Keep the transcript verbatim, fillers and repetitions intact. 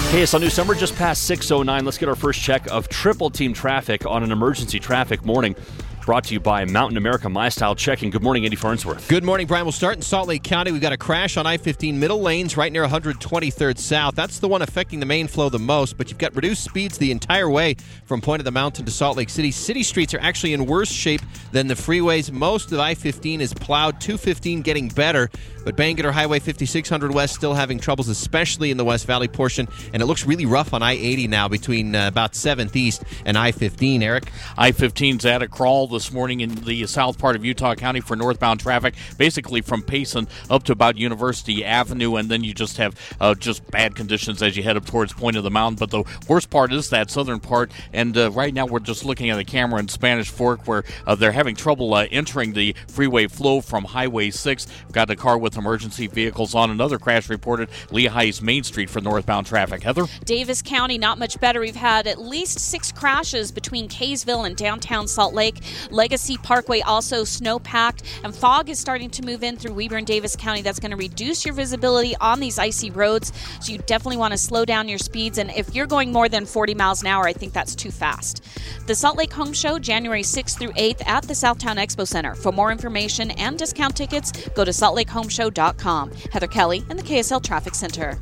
K S L News Summer just past six oh nine. Let's get our first check of triple team traffic on an emergency traffic morning. Brought to you by Mountain America My Style Checking. Good morning, Andy Farnsworth. Good morning, Brian. We'll start in Salt Lake County. We've got a crash on I fifteen middle lanes right near one twenty-third South. That's the one affecting the main flow the most, but you've got reduced speeds the entire way from Point of the Mountain to Salt Lake City. City streets are actually in worse shape than the freeways. Most of I fifteen is plowed. two fifteen getting better, but Bangerter Highway fifty-six hundred West still having troubles, especially in the West Valley portion, and it looks really rough on I eighty now between uh, about seventh East and I fifteen. Eric? I fifteen's at a crawl this morning in the south part of Utah County for northbound traffic, basically from Payson up to about University Avenue, and then you just have uh, just bad conditions as you head up towards Point of the Mountain. But the worst part is that southern part, and uh, right now we're just looking at a camera in Spanish Fork where uh, they're having trouble uh, entering the freeway flow from Highway six. We've got a car with emergency vehicles on. Another crash reported Lehigh's Main Street for northbound traffic. Heather? Davis County, not much better. We've had at least six crashes between Kaysville and downtown Salt Lake. Legacy Parkway also snow-packed, and fog is starting to move in through Weber and Davis County. That's going to reduce your visibility on these icy roads, so you definitely want to slow down your speeds, and if you're going more than forty miles an hour, I think that's too fast. The Salt Lake Home Show, January sixth through eighth at the Southtown Expo Center. For more information and discount tickets, go to salt lake home show dot com. Heather Kelly in the K S L Traffic Center.